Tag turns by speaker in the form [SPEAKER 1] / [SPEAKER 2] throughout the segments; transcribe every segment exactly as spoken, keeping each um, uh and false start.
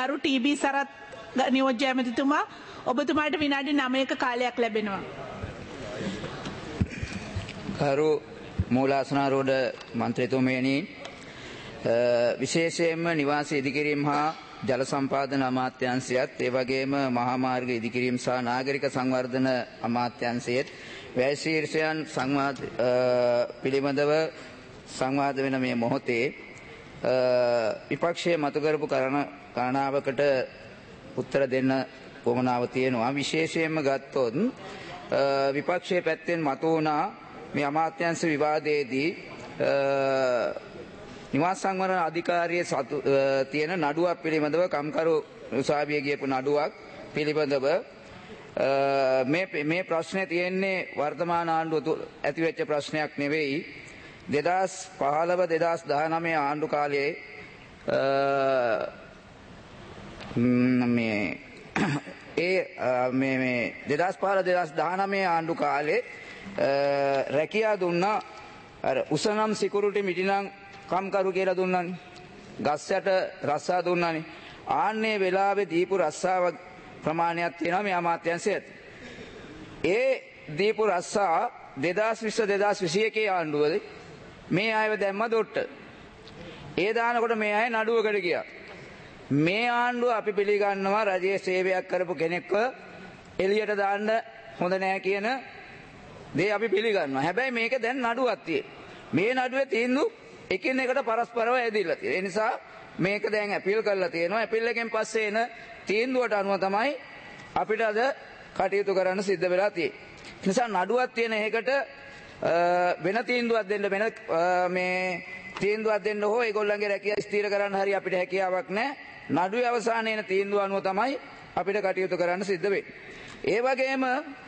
[SPEAKER 1] ගරු ටීබී සරත් නියෝජ්‍ය ඇමතිතුමා ඔබතුමාට විනාඩි නවයක කාලයක් ලැබෙනවා.
[SPEAKER 2] ගරු මූලාසනාරූඪ මන්ත්‍රීතුමනි, විශේෂයෙන්ම නිවාස ඉදිකිරීම හා ජල සම්පාදන අමාත්‍යාංශයත් ඒ වගේම මහා මාර්ග ඉදිකිරීම සහ නාගරික සංවර්ධන අමාත්‍යාංශයත් වැය ශීර්ෂයන් සංවාද පිළිබඳව සංවාද වෙන මේ මොහොතේ විපක්ෂයේ මතු කරපු කාරණාවකට උත්තර දෙන්න කොමනාව තියෙනවා. විශේෂයෙන්ම ගත්තොත් විපක්ෂයේ පැත්තෙන් මතු වුණා මේ අමාත්‍යාංශ විවාදයේදී නිවාස සංවර්ධන අධිකාරියේ සතු තියෙන නඩුවක් පිළිබඳව කම්කරු උසාවිය ගියපු නඩුවක් පිළිබඳව මේ මේ ප්‍රශ්නේ තියෙන්නේ වර්තමාන ආණ්ඩුව ඇතිවෙච්ච ප්‍රශ්නයක් නෙවෙයි. දෙදාස් පහළව දෙදාස් දහනවය ආණ්ඩු කාලයේ මේ ඒ මේ මේ දෙදාස් පහළ දෙදාස් දහනවය ආණ්ඩු කාලේ රැකියා දුන්නා අර උසනම් සිකියුරිටි මිටිනම් කම්කරු කියලා දුන්නානේ. ගස් යට රස්සා දුන්නානේ. ආන්නේ වෙලාවේ දීපු රස්සාව ප්‍රමාණයක් තියෙනවා මේ අමාත්‍යාංශයට. ඒ දීපු රස්සා දෙදාස් විස්ස දෙදාස් විසිඑකේ ආණ්ඩුවේදී මේ අයව දැම්ම දොට්ට. ඒ දානකොට මේ අය නඩුවකට ගියා. මේ ආණ්ඩුව අපි පිළිගන්නවා රජයේ සේවයක් කරපු කෙනෙක්ව එළියට දාන්න හොඳ නෑ කියන දේ අපි පිළිගන්නවා. හැබැයි මේක දැන් නඩුවක් තියෙනවා. මේ නඩුවේ තීන්දුව එකිනෙකට පරස්පරව ඇදිලා තියෙනවා. ඒ නිසා මේක දැන් අපීල් කරලා තියෙනවා. අපීල් එකෙන් පස්සේ එන තීන්දුවට අනුව තමයි අපිට අද කටයුතු කරන්න සිද්ධ වෙලා තියෙන්නේ. ඒ නිසා නඩුවක් තියෙන එකකට වෙන තීන්දුවක් දෙන්න වෙන මේ තීන්දුවක් දෙන්න හෝ ඒගොල්ලන්ගේ රැකියාව ස්ථිර කරන්න හරි අපිට හැකියාවක් නැහැ. නඩුවේ අවසානයේ එන තීන්දුව අනුව තමයි අපිට කටයුතු කරන්න සිද්ධ වෙන්නේ. ඒ වගේම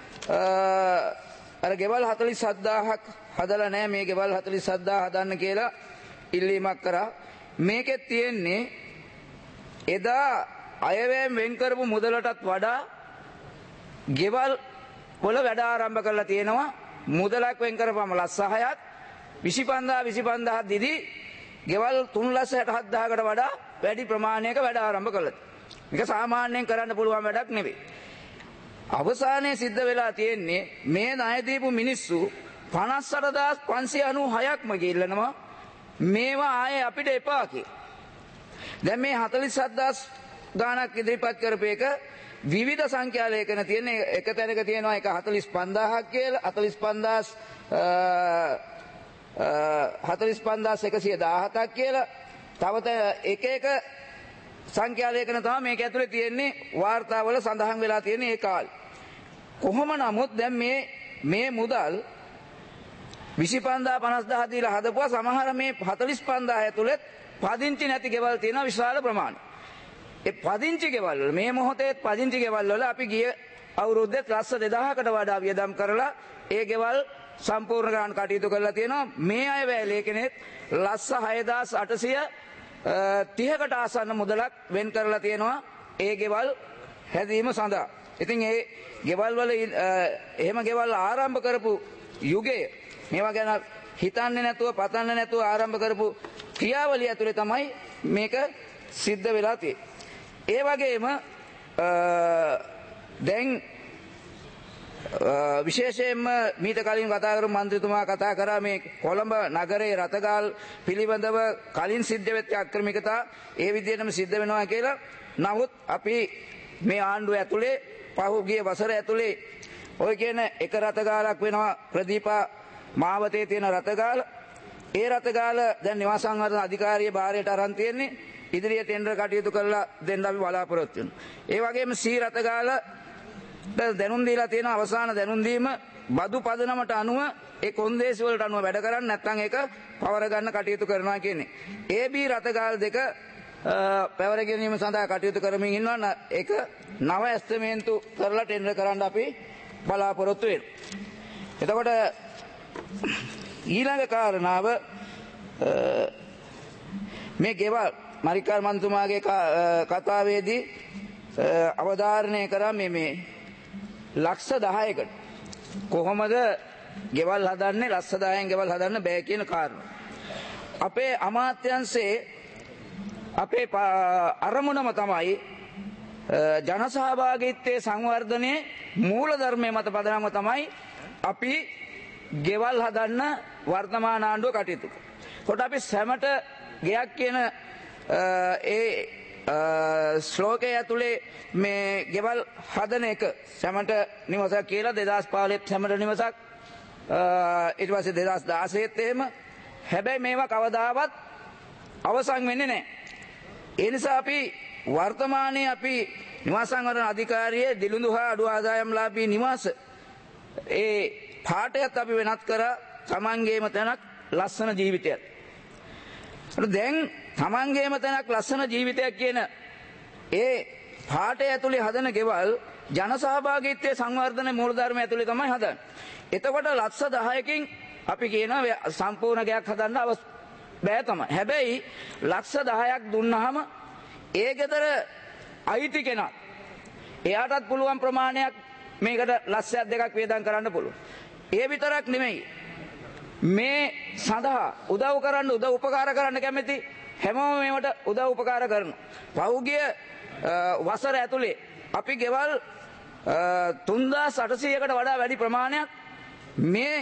[SPEAKER 2] අර ගෙවල් හතළිස් හත්දාහක් හදලා නැහැ, මේ ගෙවල් හතළිස් හත්දාහ හදන්න කියලා ඉල්ලීමක් කරා. මේකෙත් තියෙන්නේ එදා අයවැයෙන් වෙන් කරපු මුදලටත් වඩා ගෙවල් වල වැඩ ආරම්භ කරලා තියෙනවා. මුදලක් වෙන් කරපුවම ලක්ෂ හයක් විසිපන්දාහ විසිපන්දාහ දිදී ගෙවල් තුන් ලක්ෂ හැට හත්දාහකට වඩා වැඩි ප්‍රමාණයක වැඩ ආරම්භ කළා. මේක සාමාන්‍යයෙන් කරන්න පුළුවන් වැඩක් නෙවෙයි. අවසානයේ සිද්ධ වෙලා තියෙන්නේ මේ ණය දීපු මිනිස්සු පනස් අටදාස් පන්සිය අනූ හයක්ම ගිල්ලනවා මේවා ආයේ අපිට එපා කියලා. දැන් මේ හතළිස් හත්දාස් ගාණක් ඉදිරිපත් කරපු එක විවිධ සංඛ්‍යා ලේඛන තියෙන එක තැනක තියෙනවා එක හතළිස් පන්දාහක් කියලා, හතළිස් පන්දාස් හතළිස් පන්දාස් එකසිය දාහතක් කියලා. තව එක එක සංඛ්‍යා ලේඛන තමයි මේක ඇතුලේ තියෙන්නේ. වාර්තාවල සඳහන් වෙලා තියෙන්නේ ඒ කාලේ. කොහොම නමුත් දැන් මේ මේ මුදල් විසිපන්දාහ පනස්දාහ දීලා හදපුවා සමහර මේ හතළිස් පන්දාහ ඇතුළේ පදිංචි නැති ගෙවල් තියෙනවා විශාල ප්‍රමාණයක්. ඒ පදිංචි ගෙවල් වල මේ මොහොතේ පදිංචි ගෙවල් වල අපි ගිය අවුරුද්දේ ලක්ෂ දෙදාහකට වඩා වියදම් කරලා ඒ ගෙවල් සම්පූර්ණ කරන්න කටයුතු කරලා තියෙනවා. මේ අය වැය ලේඛනයේ ලක්ෂ හයදාස් අටසිය තිහකට ආසන්න මුදලක් වෙන් කරලා තියෙනවා ඒ ගෙවල් හැදීම සඳහා. ඉතින් ඒ ගෙවල් වල එහෙම ගෙවල් ආරම්භ කරපු යුගයේ මේවා ගැන හිතන්නේ නැතුව පතන්නේ නැතුව ආරම්භ කරපු ක්‍රියාවලිය ඇතුලේ තමයි මේක සිද්ධ වෙලා තියෙන්නේ. ඒ වගේම දැන් විශේෂයෙන්ම මීට කලින් කතා කරපු මන්ත්‍රීතුමා කතා කරා මේ කොළඹ නගරයේ රතගාල් පිළිබඳව කලින් සිද්ධ වෙච්ච අක්‍රමිකතා ඒ විදිහටම සිද්ධ වෙනවා කියලා. නමුත් අපි මේ ආණ්ඩුව ඇතුලේ පහුගිය වසර ඇතුලේ ඔය කියන එක රතගාලක් වෙනවා ප්‍රදීපා මාවතේ තියෙන රතගාල. ඒ රතගාල දැන් නිවාස සංවර්ධන අධිකාරිය භාරයට අරන් තියෙන්නේ. ඉදිරියේ ටෙන්ඩර් කටයුතු කරලා දෙන්න අපි බලාපොරොත්තු වෙනවා. ඒ වගේම සී රතගාල දැනුම් දීලා තියෙන අවසාන දැනුම් දීම බදු පදනමට අනුව ඒ කොන්දේසි වලට අනුව වැඩ කරන්නේ නැත්නම් ඒක පවර ගන්න කටයුතු කරනවා කියන්නේ. ඒ බී රතගාල දෙක පැවර ගැනීම සඳහා කටයුතු කරමින් ඉන්නවා. ඒක නව ඇස්තමේන්තු කරලා ටෙන්ඩර් කරන්න අපි බලාපොරොත්තු වෙනවා. එතකොට ඊළඟ කාරණාව මේ ගෙවල් මරිකාල් මන්තුමාගේ කතාවේදී අවධාරණය කරා මේ මේ ලක්ෂ දහයකට කොහොමද ගෙවල් හදන්නේ ලක්ෂ දහයෙන් ගෙවල් හදන්න බෑ කියන කාරණා. අපේ අමාත්‍යංශයේ අපේ අරමුණම තමයි ජනසහභාගීත්වයේ සංවර්ධනයේ මූල ධර්මයේ මත පදනම තමයි අපි ගෙවල් හදන්න වර්තමාන ආණ්ඩුව කටයුතු. කොට අපි සැමට ගෙයක් කියන ඒ ශ්ලෝකය ඇතුලේ මේ ගෙවල් හදන එක සැමට නිවසක් කියලා දෙදාස් පහළොව සැමට නිවසක් ඊට පස්සේ දෙදාස් දාසයේත් එහෙම. හැබැයි මේවා කවදාවත් අවසන් වෙන්නේ නැහැ. ඒ නිසා අපි වර්තමානයේ අපි නිවාස සංවර්ධන අධිකාරියේ දිලුඳු හා අඩු ආදායම්ලාභී නිවාස ඒ පාඩයත් අපි වෙනත් කරා තමන්ගේම තැනක් ලස්සන ජීවිතයක්. දැන් තමන්ගේම තැනක් ලස්සන ජීවිතයක් කියන ඒ පාඩය ඇතුලේ හදන ගෙවල් ජනසහභාගීත්වයේ සංවර්ධන මූලධර්ම ඇතුලේ තමයි හදන්නේ. එතකොට ලක්ෂ දහයකින් අපි කියනවා සම්පූර්ණ ගයක් හදන්න අවශ්‍ය බෑ තමයි. හැබැයි ලක්ෂ දහයක් දුන්නාම ඒ ගෙදර අයිති කෙනා එයාටත් පුළුවන් ප්‍රමාණයක් මේකට ලක්ෂයක් දෙකක් වේදම් කරන්න පුළුවන්. ඒ විතරක් නෙමෙයි. මේ සඳහා උදව් කරන්න උදව් උපකාර කරන්න කැමති හැමෝම මේවට උදව් උපකාර කරනවා. පහුගිය වසර ඇතුලේ අපි ගෙවල් තුන්දාස් අටසීයකට වඩා වැඩි ප්‍රමාණයක් මේ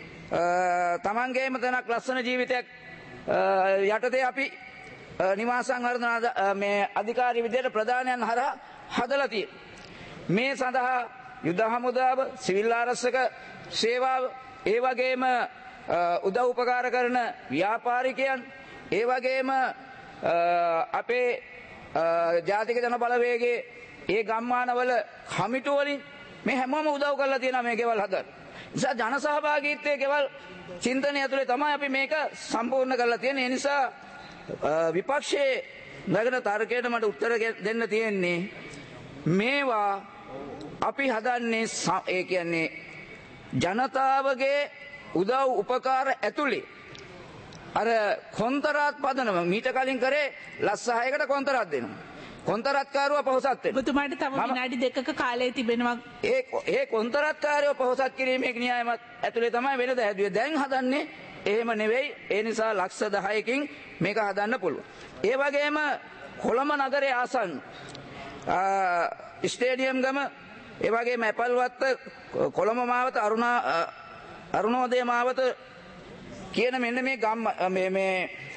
[SPEAKER 2] තමන්ගේම තැනක් ලස්සන ජීවිතයක් යටතේ අපි නිවාස සංවර්ධන මේ අධිකාරී විදියට ප්‍රධානයන් හරහා හදලා තියෙනවා. මේ සඳහා යුද හමුදාව, සිවිල් ආරක්ෂක සේවාව, ඒ වගේම උදව් උපකාර කරන ව්‍යාපාරිකයන්, ඒ වගේම අපේ ජාතික ජන බලවේගයේ ඒ ගම්මානවල කමිටු වලින් මේ හැමෝම උදව් කරලා තියෙනවා මේ ගෙවල් හදන්න. නිසා ජන සහභාගීත්වයේ ගෙවල් චින්තනය ඇතුලේ තමයි අපි මේක සම්පූර්ණ කරලා තියෙන්නේ. ඒ නිසා විපක්ෂයේ නගන තර්කයට මට උත්තර දෙන්න තියෙන්නේ මේවා අපි හදන්නේ ඒ කියන්නේ ජනතාවගේ උදව් උපකාර ඇතුලේ අර කොන්තරාත් පදනම මීට කලින් කරේ ලස්සහයකට කොන්තරාත් දෙනවා. කොන්තරාත්කාරව පොහොසත් වෙනවා.
[SPEAKER 1] ඔබතුමාට තව විනාඩි දෙකක කාලය තිබෙනවා.
[SPEAKER 2] ඒ ඒ කොන්තරාත්කාරව පොහොසත් කිරීමේ න්‍යායමත් ඇතුලේ තමයි වෙනද හැදුවේ. දැන් හදන්නේ එහෙම නෙවෙයි. ඒ නිසා ලක්ෂ දහයකින් මේක හදන්න පුළුවන්. ඒ වගේම කොළඹ නගරයේ ආසන්න ස්ටේඩියම් ගම, ඒ වගේම ඇපල්වත්ත, කොළඹ මාවත, අරුණා අරුණෝදය මාවත කියන මෙන්න මේ ගම් මේ මේ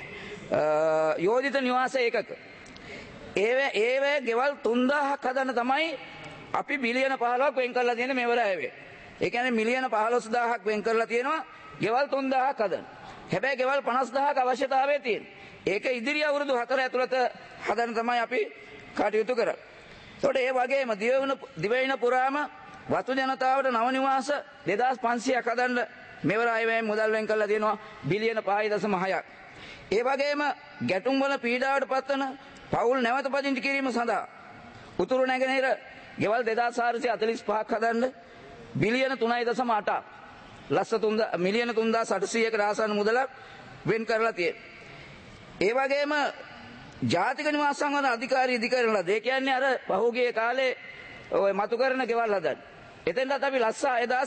[SPEAKER 2] යෝජිත නිවාස ඒකක ඒවේ ඒවේ ගෙවල් තුන්දාහක් හදන්න තමයි අපි බිලියන පහළොවක් වෙන් කරලා තියෙන මෙවර ඇවේ. ඒ කියන්නේ මිලියන පහළොස් දාහක් වෙන් කරලා තියෙනවා ගෙවල් තුන්දාහක් හදන්න. හැබැයි ගෙවල් පනස් දාහක අවශ්‍යතාවය තියෙනවා. ඒක ඉදිරි අවුරුදු හතර ඇතුළත හදන්න තමයි අපි කටයුතු කරන්නේ. ඒකට ඒ වගේම දිවයින දිවයින පුරාම වතු ජනතාවට නව නිවාස දෙදාස් පන්සියයක් හදන්න මෙවර අයවැයෙන් මුදල් වෙන් කරලා තියෙනවා බිලියන පහයි දශම හයක්. ඒ වගේම ගැටුම් වල පීඩාවට පත්වන පවුල් නැවත පදිංචි කිරීම සඳහා උතුරු නැගෙනහිර ගෙවල් දෙදාස් හාරසිය හතළිස් පහක් හදන්න බිලියන තුනයි දශම අටක් ලක්ෂ තුන් මිලියන තුන්දාස් අටසීයකට ආසන්න මුදලක් වෙන් කරලා තියෙනවා. ඒ වගේම ජාතික නිවාස සංවර්ධන අධිකාරිය ඉදිකරලා ඒ කියන්නේ අර පහුගිය කාලේ ඔය මතු කරන ගෙවල් හදන්න. එතෙන්ටත් අපි ලක්ෂ හයදාස්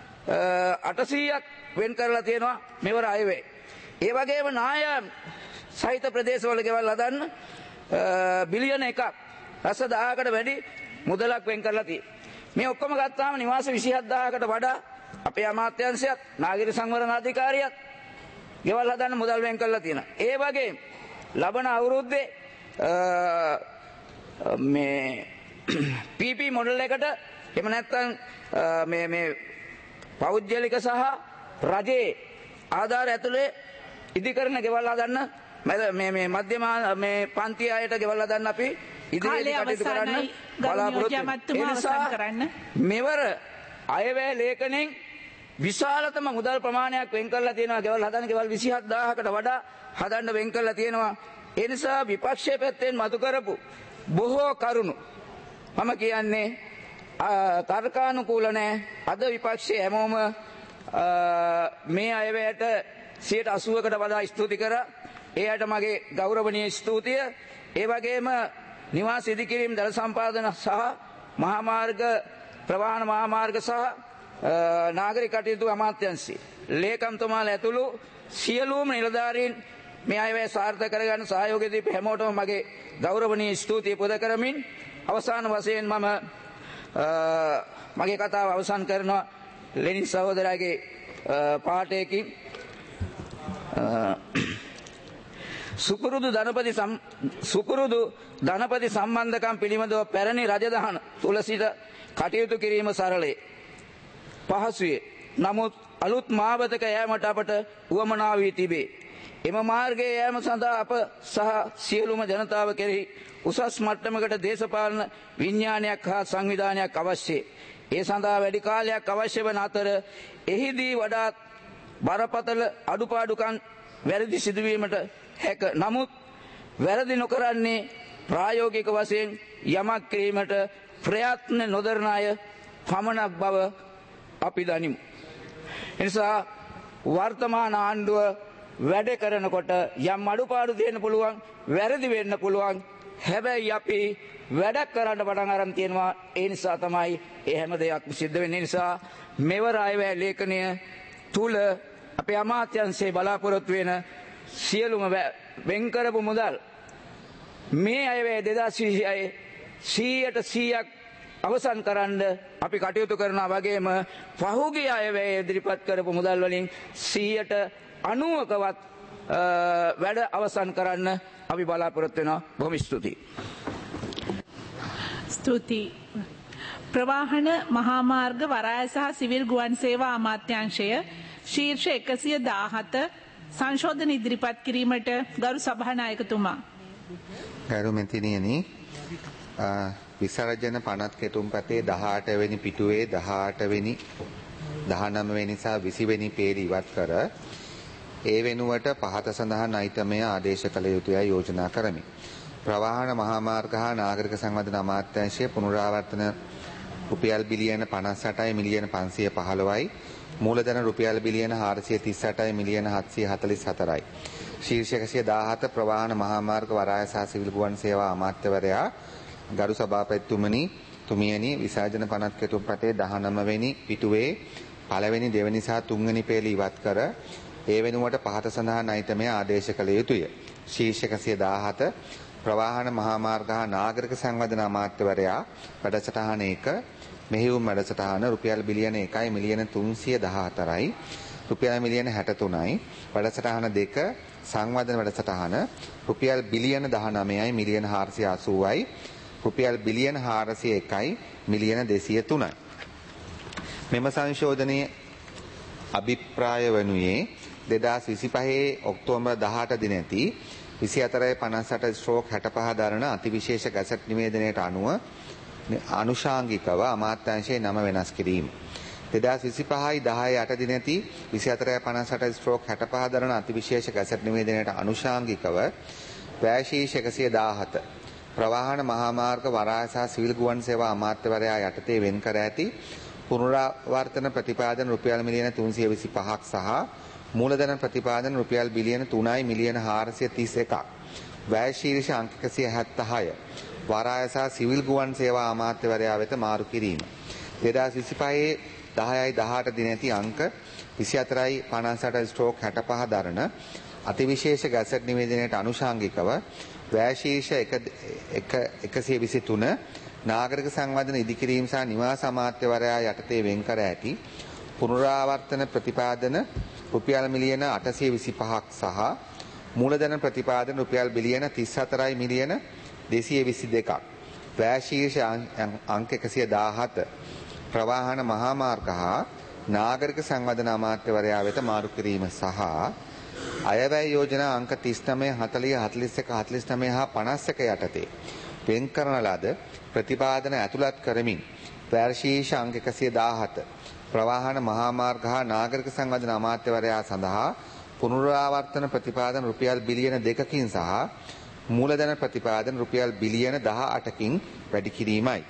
[SPEAKER 2] අටසීයක් වෙන් කරලා තියෙනවා මෙවර අයවේ. ඒ වගේම නාය සහිත ප්‍රදේශවල ගෙවල් හදන්න බිලියන එකක් ලක්ෂ දහයකට වැඩි මුදලක් වෙන් කරලා තියෙනවා. මේ ඔක්කොම ගත්තාම නිවාස විසිහත් දාහකට වඩා අපේ අමාත්‍යාංශයත් නාගරික සංවර්ධන අධිකාරියත් ගෙවල් හදන්න මුදල් වෙන් කරලා තියෙනවා. ඒ වගේම ලබන අවුරුද්දේ මේ පී පී මොඩල් එකට එහෙම නැත්නම් මේ මේ පෞද්ගලික සහ රජයේ ආධාර ඇතුලේ ඉදිකරන ගෙවල් හදන්න මේ මේ මධ්‍යම මේ පන්ති අයට ගෙවල් හදන්න අපි ඉදිරියට කටයුතු කරන්න බලාපොරොත්තු වෙනවා. මෙවර අයවැය ලේඛනෙන් විශාලතම මුදල් ප්‍රමාණයක් වෙන් කරලා තියෙනවා ගෙවල් හදන්න. ගෙවල් විසිහත් දාහකට වඩා හදන්න වෙන් කරලා තියෙනවා. ඒ නිසා විපක්ෂයේ පැත්තෙන් මතු කරපු බොහෝ කරුණු මම කියන්නේ තර්කානුකූල නැහැ. අද විපක්ෂයේ හැමෝම මේ අයවැයට සියයට අසූවකට වඩා ස්තුති කරා. ඒ අයට මගේ ගෞරවනීය ස්තුතිය. ඒ වගේම නිවාස ඉදිකිරීම දල සම්පාදන සහ මහා මාර්ග ප්‍රවාහන මහා මාර්ග සහ නාගරික කටයුතු අමාත්‍යාංශය ලේකම්තුමාලා ඇතුළු සියලුම නිලධාරීන් මේ අයවැය සාර්ථක කරගන්න සහයෝගය දීපු හැමෝටම මගේ ගෞරවනීය ස්තුතිය පුද කරමින් අවසාන වශයෙන් මම මගේ කතාව අවසන් කරනවා ලෙනින් සහෝදරයාගේ පාඨයකින්. සුපුරුදු ධනපති සුපුරුදු ධනපති සම්බන්ධකම් පිළිබඳව පැරණි රජදහන තුල සිට කටයුතු කිරීම සරලයි පහසුවේ. නමුත් අලුත් මාවතක යෑමට අපට උවමනා වී තිබේ. එම මාර්ගයේ යෑම සඳහා අප සහ සියලුම ජනතාව කෙරෙහි උසස් මට්ටමකට දේශපාලන විඥානයක් හා සංවිධානයක් අවශ්‍යයි. ඒ සඳහා වැඩි කාලයක් අවශ්‍ය වන අතර එහිදී වඩාත් බරපතල අඩුපාඩුකම් වැරදි සිදුවීමට හැක. නමුත් වැරදි නොකරන්නේ ප්‍රායෝගික වශයෙන් යමක් කිරීමට ප්‍රයත්න නොදරන අය පමණක් බව අපි දනිමු. එනිසා වර්තමාන ආණ්ඩුව වැඩ කරනකොට යම් අඩුපාඩු තියෙන්න පුළුවන්, වැරදි වෙන්න පුළුවන්. හැබැයි අපි වැඩක් කරන්න පටන් අරන් තියෙනවා. ඒ නිසා තමයි ඒ හැම දෙයක්ම සිද්ධ වෙන්නේ. නිසා මෙවර අයවැය ලේඛනය තුල අපේ අමාත්‍යංශයේ බලාපොරොත්තු වෙන සියලුම වෙන් කරපු මුදල් මේ අයවැය දෙදාස් විසිහය සීයට සීයක් අවසන් කරන්න අපි කටයුතු කරනවා. වගේම පහුගිය අයවැය ඉදිරිපත් කරපු මුදල් වලින් සීයට අනූවකවත් වැඩ අවසන් කරන්න අපි බලාපොරොත්තු වෙනවා. බොහොම ස්තුතියි.
[SPEAKER 1] ස්තුතියි. ප්‍රවාහන මහා මාර්ග වරාය සහ සිවිල් ගුවන් සේවා අමාත්‍යාංශය ශීර්ෂ එකසිය දාහත සංශෝධන ඉදිරිපත් කිරීමට ගරු සභානායකතුමා.
[SPEAKER 3] ගරු මැතිණියනි, විසර්ජන පනත් කෙටුම්පතේ දහඅට වෙනි පිටුවේ දහඅට වෙනි දහනවය වෙනි සහ විසි වෙනි පේරි ඉවත් කර ඒ වෙනුවට පහත සඳහන් අයිතමය ආදේශ කළ යුතුයයි යෝජනා කරමි. ප්‍රවාහන මහා මාර්ග හා නාගරික සංවර්ධන අමාත්‍යාංශය පුනරාවර්තන රුපියල් බිලියන පනස් අටයි මිලියන පන්සිය පහළොවයි, මූලධන රුපියල් බිලියන හාරසිය තිස් අටයි මිලියන හත්සිය හතළිස් හතරයි. ශීර්ෂ එකසිය දාහත ප්‍රවාහන මහා මාර්ග වරාය සහ සිවිල් ගුවන් සේවා අමාත්‍යවරයා ගරු සභාපතිතුමනි තුමියනි, විසර්ජන පනත් කෙටුම්පතේ දහනවය වෙනි පිටුවේ පළවෙනි දෙවෙනි සහ තුන්වෙනි පේලි ඉවත් කර ඒ වෙනුවට පහත සඳහන් අයිතමය ආදේශ කළ යුතුය. ශීර්ෂ එකසිය දාහත ප්‍රවාහන මහා මාර්ග හා නාගරික සංවර්ධන අමාත්‍යවරයා වැඩසටහන එක මෙහෙයුම් වැඩසටහන රුපියල් බිලියන එකයි මිලියන තුන්සිය දහහතරයි, රුපියල් මිලියන හැට තුනයි, වැඩසටහන දෙක සංවර්ධන වැඩසටහන රුපියල් බිලියන දහනවයයි මිලියන හාරසිය අසූවයි, රුපියල් බිලියන හාරසිය එකයි මිලියන දෙසිය තුනයි. මෙම සංශෝධනයේ අභිප්‍රාය වනුයේ දෙදාස් විසිපහේ ඔක්තෝබර් දහඅට දින ඇති විසි හතරයි පනස් අට ස්ට්‍රෝක් හැටපහ දරන අතිවිශේෂ ගැසට් නිවේදනයට අනුව අනුශාංගිකව අමාත්‍යාංශයේ නම වෙනස් කිරීම. දෙදාස් විසිපහයි දහය අට දින ඇති විසි හතරයි පනස් අට ස්ට්‍රෝක් හැටපහ දරන අතිවිශේෂ ගැසට් නිවේදනයට අනුශාංගිකව වැශීර්ෂ එකසිය දාහත ප්‍රවාහන මහා මාර්ග වරාය සහ සිවිල් ගුවන් සේවා අමාත්‍යවරයා යටතේ වෙන් කර ඇති පුනරාවර්තන ප්‍රතිපාදන රුපියල් මිලියන තුන්සිය විසිපහක් සහ මූලධන ප්‍රතිපාදන රුපියල් බිලියන තුනයි මිලියන හාරසිය තිස් එකක් වැය ශීර්ෂ අංක එකසිය හැත්තහය වරාය සහ සිවිල් ගුවන් සේවා අමාත්‍යවරයා වෙත මාරු කිරීම. දෙදාස් විසිපහේ දහයයි දහඅට දින ඇති අංක විසි හතරයි පනස් අට ස්ට්‍රෝක් හැටපහ දරන අතිවිශේෂ ගැසට් නිවේදනයට අනුශාංගිකව වැය ශීර්ෂ එකසිය විසි තුන නාගරික සංවර්ධන ඉදිකිරීම සහ නිවාස අමාත්‍යවරයා යටතේ වෙන් කර ඇති පුනරාවර්තන ප්‍රතිපාදන රුපියල් මිලියන අටසිය විසිපහක් සහ මූලධන ප්‍රතිපාදන රුපියල් බිලියන තිස් හතරයි මිලියන දෙසිය විසි දෙකක් වැය ශීර්ෂ අංක එකසිය දාහත ප්‍රවාහන මහා මාර්ග හා නාගරික සංවර්ධන අමාත්‍යවරයා වෙත මාරු කිරීම සහ අයවැය යෝජනා අංක තිස් නවය හතළිහ හතළිස් එක හතළිස් නවය හා පනස් එක යටතේ වෙන් කරන ලද ප්‍රතිපාදන ඇතුළත් කරමින් වැය ශීර්ෂ අංක එකසිය දාහත ප්‍රවාහන මහා මාර්ග හා නාගරික සංවර්ධන අමාත්‍යවරයා සඳහා පුනරාවර්තන ප්‍රතිපාදන රුපියල් බිලියන දෙකකින් සහ මූලධන ප්‍රතිපාදන රුපියල් බිලියන දහඅටකින් වැඩි කිරීමයි.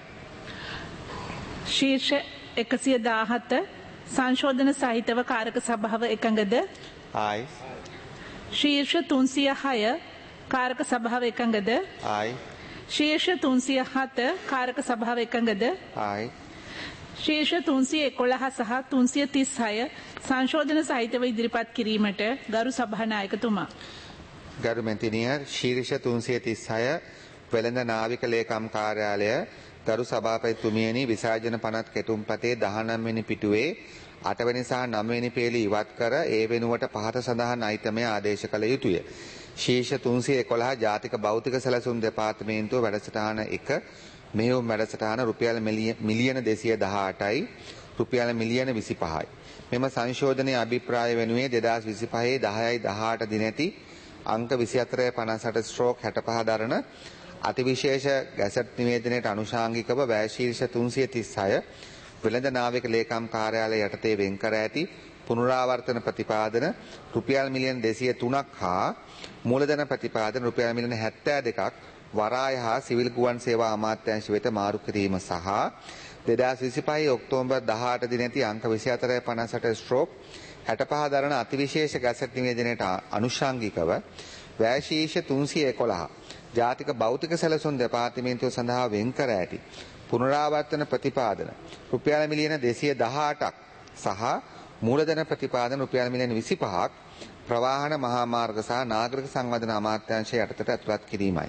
[SPEAKER 1] ශීර්ෂ එකසිය දාහත සංශෝධන සහිතව කාරක සභාව එකඟද?
[SPEAKER 3] ආයි.
[SPEAKER 1] ශීර්ෂ තුන්සිය හය කාරක සභාව එකඟද?
[SPEAKER 3] ආයි.
[SPEAKER 1] ශීර්ෂ තුන්සිය හත කාරක සභාව එකඟද?
[SPEAKER 3] ආයි.
[SPEAKER 1] ශීර්ෂ තුන්සිය එකොළහ සහ තුන්සිය තිස් හය සංශෝධන සහිතව ඉදිරිපත් කිරීමට ගරු සභානායකතුමා.
[SPEAKER 3] ගරු මැතිනිය ශීර්ෂ තුන්සිය තිස් හය වෙළඳ නාවික ලේකම් කාර්යාලය ගරු සභාපතිතුමියනි විසර්ජන පනත් කෙටුම්පතේ දහනව වෙනි පිටුවේ අට වෙනි සහ නව වෙනි පේලි ඉවත් කර ඒ වෙනුවට පහත සඳහන් අයිතමය ආදේශ කළ යුතුය. ශීර්ෂ තුන්සිය එකොළහ ජාතික භෞතික සැලසුම් දෙපාර්තමේන්තුව වැඩසටහන එක මෙහෙයුම් වැඩසටහන රුපියල් මිලියන දෙසිය දහඅටයි රුපියල් මිලියන විසිපහයි. මෙම සංශෝධනයේ අභිප්‍රාය වෙනුවේ දෙදහස් විසිපහේ දහයයි දහඅට දිනැති අංක විසිහතරයි පනස් අට ස්ට්‍රෝක් හැටපහ දරන අතිවිශේෂ ගැසට් නිවේදනයට අනුශාංගිකව වැය ශීර්ෂ තුන්සිය තිස් හය වෙළඳ නාවික ලේකම් කාර්යාලය යටතේ වෙන් කර ඇති පුනරාවර්තන ප්‍රතිපාදන රුපියල් මිලියන දෙසිය තුනක් හා මූලධන ප්‍රතිපාදන රුපියල් මිලියන හැත්තෑ දෙකක් වරාය හා සිවිල් ගුවන් සේවා අමාත්‍යාංශ වෙත මාරු කිරීම සහ දෙදහස් විසිපහේ ඔක්තෝබර් දහඅට දිනැති අංක විසිහතරයි පනස් අට ස්ට්‍රෝක් හැටපහ දරන අතිවිශේෂ ගැසට් නිවේදනයට අනුශාංගිකව වැය ශීර්ෂ තුන්සිය එකොළහ ජාතික භෞතික සැලසුම් දෙපාර්තමේන්තුව සඳහා වෙන් කර ඇති පුනරාවර්තන ප්‍රතිපාදන රුපියල් මිලියන දෙසිය දහඅටක් සහ මූලධන ප්‍රතිපාදන රුපියල් මිලියන විසිපහක් ප්‍රවාහන මහා මාර්ග සහ නාගරික සංවර්ධන අමාත්‍යාංශය යටතට ඇතුළත් කිරීමයි.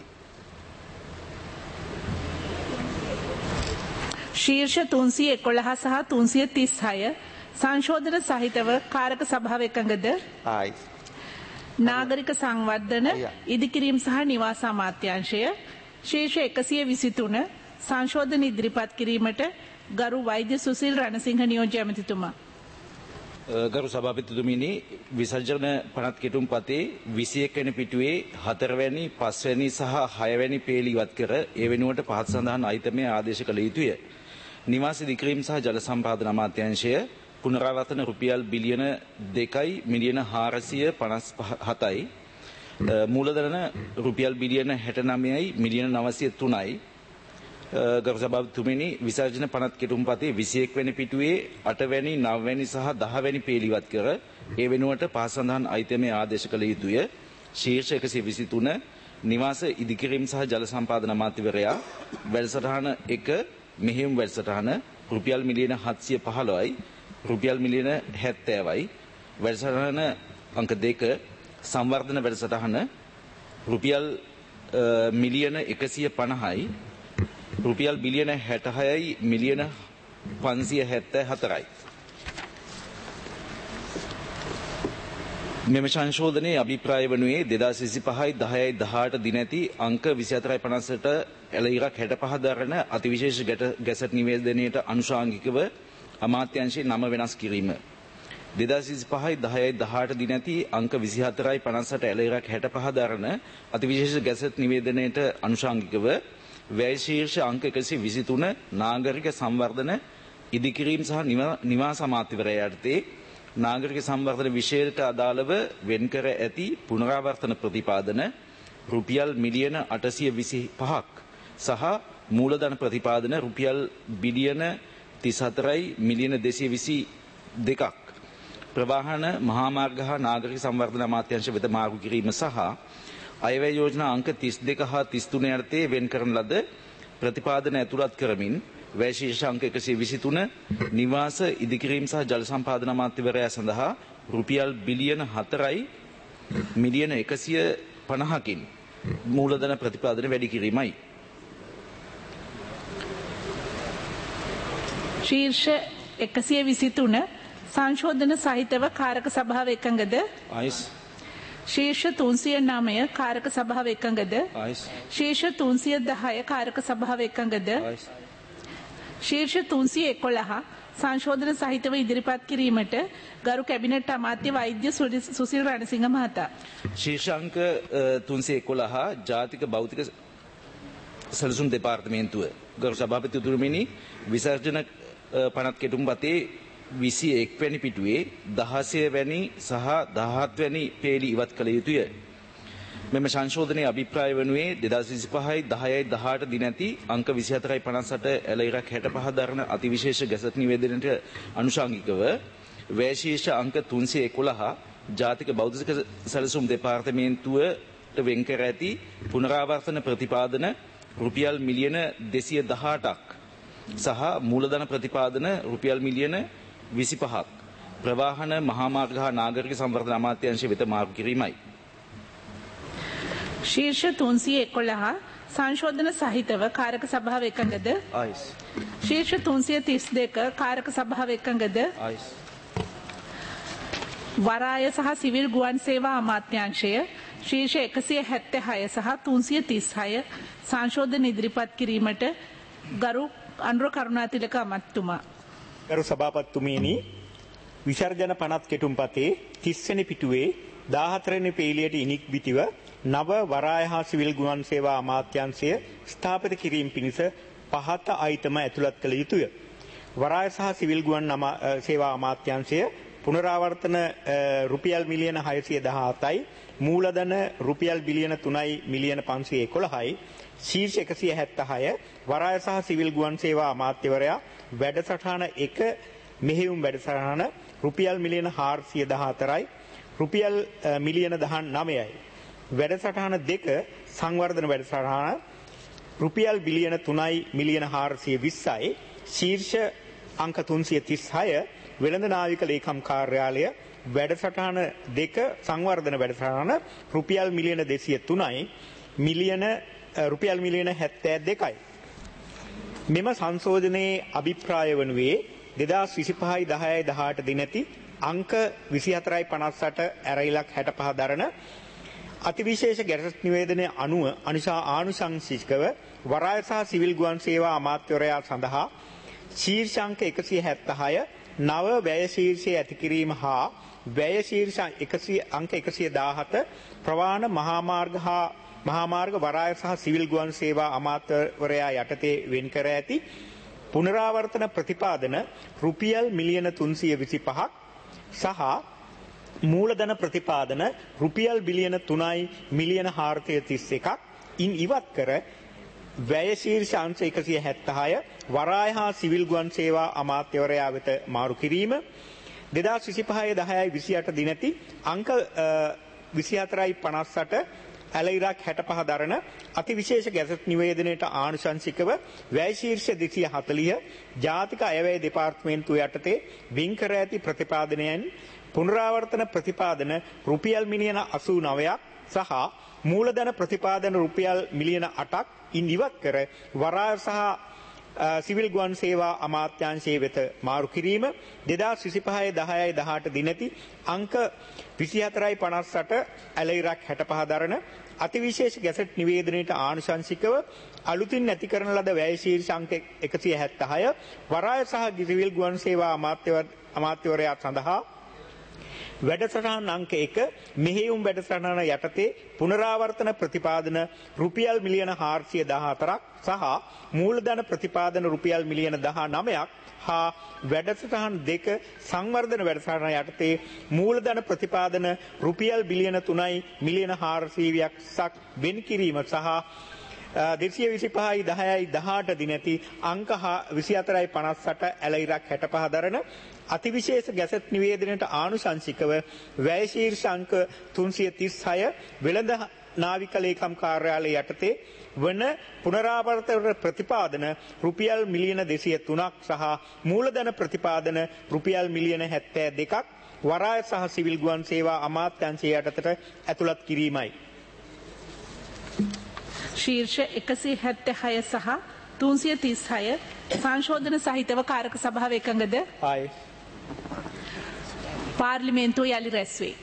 [SPEAKER 1] ශීර්ෂ තුන්සිය එකොළහ සහ තුන්සිය තිස් හය සංශෝධන සහිතව කාරක සභාව එකඟද?
[SPEAKER 3] ආයි.
[SPEAKER 1] නාගරික සංවර්ධන ඉදිකිරීම සහ නිවාස අමාත්‍යාංශය ශීර්ෂ එකසිය විසිතුන සංශෝධන ඉදිරිපත් කිරීමට ගරු වෛද්‍ය සුසිල් රණසිංහ නියෝජ්‍ය ඇමතිතුමා.
[SPEAKER 4] ගරු සභාපතිතුමිනි විසර්ජන පනත් කෙටුම්පතේ විසිඑක වෙනි පිටුවේ හතරවැනි පස්වැනි සහ හයවැනි පේලි ඉවත් කර ඒ වෙනුවට පහත සඳහන් අයිතමය ආදේශ කළ යුතුය. නිවාස ඉදිකිරීම සහ ජල සම්පාදන අමාත්‍යාංශය පුනරාවර්තන රුපියල් බිලියන දෙකයි මිලියන හාරසිය පනස් හතයි මූලධන රුපියල් බිලියන හැට නවයයි මිලියන නවසිය තුනයි. ගරු සභාපතිතුමනි විසර්ජන පනත් කෙටුම්පතේ විසිඑක වෙනි පිටුවේ අටවැනි නවවැනි සහ දහවැනි පේලි ඉවත් කර ඒ වෙනුවට පහ සඳහන් අයිතමය ආදේශ කළ යුතුය. ශීර්ෂ එකසිය විසිතුන නිවාස ඉදිකිරීම සහ ජල සම්පාදන අමාත්‍යවරයා වැඩසටහන එක මෙහෙයුම් වැඩසටහන රුපියල් මිලියන හත්සිය පහළොවයි රුපියල් මිලියන හැත්තෑවයි වැඩසටහන අංක දෙක සංවර්ධන වැඩසටහන රුපියල් මිලියන එකසිය පනහයි රුපියල් බිලියන හැටහයයි මිලියන පන්සිය හැත්තෑ හතරයි. මෙම සංශෝධනයේ අභිප්‍රාය වනුයේ දෙදහස් විසිපහයි දහයයි දහඅට දිනැති අංක විසිහතරයි පනස්ට එළඉරක් හැටපහ දරන අතිවිශේෂ ගැසට් නිවේදනයට අනුශාංගිකව අමාත්‍යංශයේ නම වෙනස් කිරීම. දෙදහස් විසිපහයි දහයයි දහඅට දිනැති අංක විසිහතරයි පනස්ට එළඉරක් හැටපහ දරන අතිවිශේෂ ගැසට් නිවේදනයට අනුශාංගිකව වැය ශීර්ෂ අංක එකසිය විසිතුන නාගරික සංවර්ධන ඉදිකිරීම සහ නිවාස අමාත්‍යවරයා යටතේ නාගරික සංවර්ධන විෂයයට අදාළව වෙන් කර ඇති පුනරාවර්තන ප්‍රතිපාදන රුපියල් මිලියන අටසිය විසිපහක් සහ මූලධන ප්‍රතිපාදන රුපියල් බිලියන තිස්හතරයි මිලියන දෙසිය විසි දෙකක් ප්‍රවාහන මහා මාර්ග හා නාගරික සංවර්ධන අමාත්‍යාංශ වෙත මාරු කිරීම සහ අයවැය යෝජනා අංක තිස් දෙක හා තිස් තුන යටතේ වෙන් කරන ලද ප්‍රතිපාදන ඇතුළත් කරමින් වැය ශීර්ෂ අංක එකසිය විසිතුන නිවාස ඉදිකිරීම සහ ජල සම්පාදන අමාත්‍යවරයා සඳහා රුපියල් බිලියන හතරයි මිලියන එකසිය පනහකින් මූලධන ප්‍රතිපාදන වැඩි කිරීමයි.
[SPEAKER 1] ශීර්ෂ එකසිය විසිතුන සංශෝධන සහිතව කාරක සභාව එකඟද?
[SPEAKER 4] ආයිස්.
[SPEAKER 1] ශීර්ෂ තුන්සිය නවය කාරක සභාව එකඟද?
[SPEAKER 4] ආයිස්.
[SPEAKER 1] ශීර්ෂ තුන්සිය දහය කාරක සභාව එකඟද?
[SPEAKER 4] ආයිස්.
[SPEAKER 1] ශීර්ෂ තුන්සිය එකොළහ සංශෝධන සහිතව ඉදිරිපත් කිරීමට ගරු කැබිනට් අමාත්‍ය වෛද්‍ය සුසිල් රණසිංහ මහතා.
[SPEAKER 4] ශීර්ෂ අංක තුන්සිය එකොළහ ජාතික භෞතික සැලසුම් දෙපාර්තමේන්තුව ගරු සභාපතිතුමනි විසර්ජන පනත් කෙටුම්පතේ විසිඑක වැනි පිටුවේ දහසය වැනි සහ දහහත් වැනි පේලි ඉවත් කළ යුතුය. මෙම සංශෝධනයේ අභිප්‍රාය වනුයේ දෙදහස් විසිපහයි දහයයි දහඅට දිනැති අංක විසිහතරයි පනස්අට එළඉරක් හැටපහ දරන අතිවිශේෂ ගැසට් නිවේදනයට අනුශාංගිකව වැය ශීර්ෂ අංක තුන්සිය එකොළහ ජාතික භෞතික සැලසුම් දෙපාර්තමේන්තුවට වෙන් කර ඇති පුනරාවර්තන ප්‍රතිපාදන රුපියල් මිලියන දෙසිය දහඅටක් සහ මූලධන ප්‍රතිපාදන රුපියල් මිලියන විසිපහක් ප්‍රවාහන මහා මාර්ග හා නාගරික සංවර්ධන අමාත්‍යාංශය වෙත මාරු කිරීමයි.
[SPEAKER 1] ශීර්ෂ තුන්සිය එකොළහ සංශෝධන සහිතව කාරක සභාව එකඟද?
[SPEAKER 4] ආයිස්.
[SPEAKER 1] ශීර්ෂ තුන්සිය තිස් දෙක කාරක සභාව එකඟද?
[SPEAKER 4] ආයිස්.
[SPEAKER 1] වරාය සහ සිවිල් ගුවන් සේවා අමාත්‍යාංශය ශීර්ෂ එකසිය හැත්තෑ හය සහ තුන්සිය තිස් හය සංශෝධන ඉදිරිපත් කිරීමට ගරු අනුර කරුණාතිලක අමාත්‍යතුමා.
[SPEAKER 5] ගරු සභාපතිතුමියනි, විසර්ජන පනත් කෙටුම්පතේ තිස් වෙනි පිටුවේ දාහතර වෙනි පේලියට ඉනික්බිතිව නව වරාය හා සිවිල් ගුවන් සේවා අමාත්‍යාංශය ස්ථාපිත කිරීම පිණිස පහත අයිතම ඇතුළත් කළ යුතුය. වරාය සහ සිවිල් ගුවන් සේවා අමාත්‍යාංශය පුනරාවර්තන රුපියල් මිලියන හයසිය දහඅතයි මූලධන රුපියල් බිලියන තුනයි මිලියන පන්සිය එකොළහයි ශීර්ෂ එකසිය හැත්තෑ හය වරාය සහ සිවිල් ගුවන් සේවා අමාත්‍යවරයා වැඩසටහන එක මෙහෙයුම් වැඩසටහන රුපියල් මිලියන හාරසිය දහහතරයි රුපියල් මිලියන දහනවයයි වැඩසටහන දෙක සංවර්ධන වැඩසටහන රුපියල් බිලියන තුනයි මිලියන හාරසිය විස්සයි ශීර්ෂ අංක තුන්සිය තිස් හය වෙළඳ නාවික ලේකම් කාර්යාලය වැඩසටහන දෙක සංවර්ධන වැඩසටහන රුපියල් මිලියන දෙසිය තුනයි මිලියන රුපියල් මිලියන හැත්තෑ දෙකයි. මෙම සංශෝධනයේ අභිප්‍රාය වනුයේ දෙදහස් විසිපහයි දහයයි දහඅට දිනැති අංක විසිහතරයි පනස් අට ඇරයිලක් හැටපහ දරන අතිවිශේෂ ගැටළු නිවේදනය අනුව අනිසා ආනුශංසිකව වරාය සහ සිවිල් ගුවන් සේවා අමාත්‍යවරයා සඳහා ශීර්ෂාංක එකසිය හැත්තෑ හය නව වැය ශීර්ෂය ඇති කිරීම හා වැය ශීර්ෂ අංක එකසිය දාහත ප්‍රවාහන මහා මාර්ග හා මහා මාර්ග වරාය සහ සිවිල් ගුවන් සේවා අමාත්‍යවරයා යටතේ වෙන් කර ඇති පුනරාවර්තන ප්‍රතිපාදන රුපියල් මිලියන තුන්සිය විසිපහක් සහ මූලධන ප්‍රතිපාදන රුපියල් බිලියන තුනයි මිලියන හාරසිය තිස් එකක් ඉන් ඉවත් කර වැය ශීර්ෂ අංශ එකසිය හැත්තෑ හය වරාය හා සිවිල් ගුවන් සේවා අමාත්‍යවරයා වෙත මාරු කිරීම දෙදහස් විසිපහයි දහයයි විසිඅට දිනැති අංක විසිහතරයි පනස් අට ඇලයිරක් හැටපහ දරන අතිවිශේෂ ගැසට් නිවේදනයට ආනුශංසිකව වැය ශීර්ෂ දෙසිය හතළිහ ජාතික අයවැය දෙපාර්තමේන්තුව යටතේ වින් කර ඇති ප්‍රතිපාදනයන් පුනරාවර්තන ප්‍රතිපාදන රුපියල් මිලියන අසූ නවයක් සහ මූලධන ප්‍රතිපාදන රුපියල් මිලියන අටක් ඉන් ඉවත් කර වරාය සහ සිවිල් ගුවන් සේවා අමාත්‍යාංශයේ වෙත මාරු කිරීම දෙදහස් විසිපහයි දහයයි දහඅට දිනැති අංක විසිහතරයි පනස් අට ඇලයිරක් හැටපහ දරන අතිවිශේෂ ගැසට් නිවේදනයට ආනුශංසිකව අලුතින් නැති කරන ලද වැය ශීර්ෂ අංක එකසිය හැත්තෑ හය වරාය සහ සිවිල් ගුවන් සේවා අමාත්‍යවරයා සඳහා වැඩසටහන අංක එක මෙහෙයුම් වැඩසටහන යටතේ පුනරාවර්තන ප්‍රතිපාදන රුපියල් මිලියන හාරසිය දහහතරක් සහ මූලධන ප්‍රතිපාදන රුපියල් මිලියන දහනවයක් හා වැඩසටහන් දෙක සංවර්ධන වැඩසටහන යටතේ මූලධන ප්‍රතිපාදන රුපියල් බිලියන තුනයි මිලියන හාරසියයක් සක් වෙන් කිරීම සහ දෙසිය විසිපහයි දහයයි දහඅට දිනැති අංක විසිහතරයි පනස් අට ඇලයිරක් හැටපහ දරන අතිවිශේෂ ගැසට් නිවේදනයට ආනුශංසිකව වැය ශීර්ෂ අංක තුන්සිය තිස් හය වෙළඳ නාවික ලේකම් කාර්යාලය යටතේ වන පුනරාවර්තන ප්‍රතිපාදන රුපියල් මිලියන දෙසිය තුනක් සහ මූලධන ප්‍රතිපාදන රුපියල් මිලියන හැත්තෑ දෙකක් වරාය සහ සිවිල් ගුවන් සේවා අමාත්‍යාංශය යටතට ඇතුළත් කිරීමයි.
[SPEAKER 1] ශීර්ෂ එකසිය හැත්තෑ හය සහ තුන්සිය තිස් හය සංශෝධන සහිතව කාරක සභාව එකඟද?
[SPEAKER 5] ආයි
[SPEAKER 1] පාර්ලිමේන්තුව යළි රැස්වේ.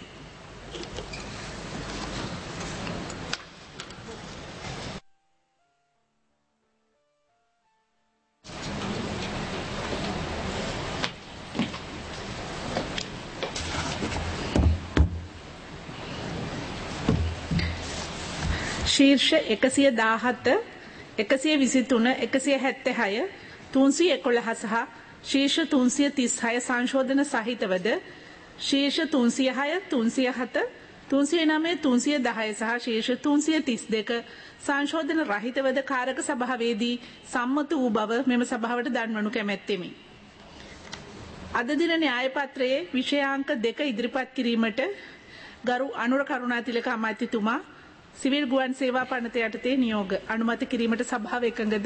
[SPEAKER 1] ශීර්ෂ එකසිය දාහත එකසිය විසිතුන එකසිය හැත්තෑ හය තුන්සිය එකොළහ සහ ශීර්ෂ තුන්සිය තිස් හය සංශෝධන සහිතවද ශීර්ෂ තුන්සිය හය තුන්සිය හත තුන්සිය නවය තුන්සිය දහය සහ ශීර්ෂ තුන්සිය තිස් දෙක සංශෝධන රහිතවද කාරක සභාවේදී සම්මත වූ බව මෙම සභාවට දන්වනු කැමැත්තෙමි. අද දින න්‍යාය පත්‍රයේ විෂයාංක දෙක ඉදිරිපත් කිරීමට ගරු අනුර කරුණාතිලක අමාත්‍යතුමා සිවිල් ගුවන් සේවා පනත යටතේ නියෝග අනුමත කිරීමට සභාව එකඟද?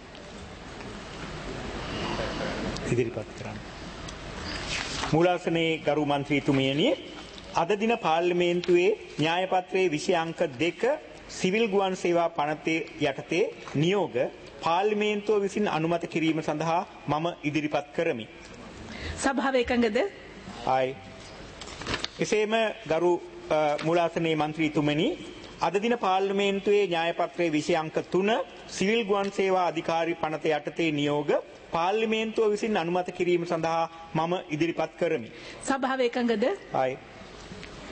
[SPEAKER 5] ඉදිරිපත් කරන්න. මූලාසනයේ ගරු මන්ත්‍රීතුමියනි, අද දින පාර්ලිමේන්තුවේ න්‍යාය පත්‍රයේ විෂය අංක දෙක සිවිල් ගුවන් සේවා පනතේ යටතේ නියෝග පාර්ලිමේන්තුව විසින් අනුමත කිරීම සඳහා මම ඉදිරිපත් කරමි.
[SPEAKER 1] සභාව එකඟද?
[SPEAKER 5] ආයි එසේම ගරු මූලාසනයේ මන්ත්‍රීතුමනි අද දින පාර්ලිමේන්තුවේ න්‍යාය පත්‍රයේ විෂය අංක තුන සිවිල් ගුවන් සේවා අධිකාරී පනත යටතේ නියෝග පාර්ලිමේන්තුව විසින් අනුමත කිරීම සඳහා මම ඉදිරිපත් කරමි.
[SPEAKER 1] සභාව එකඟද?
[SPEAKER 5] ආයි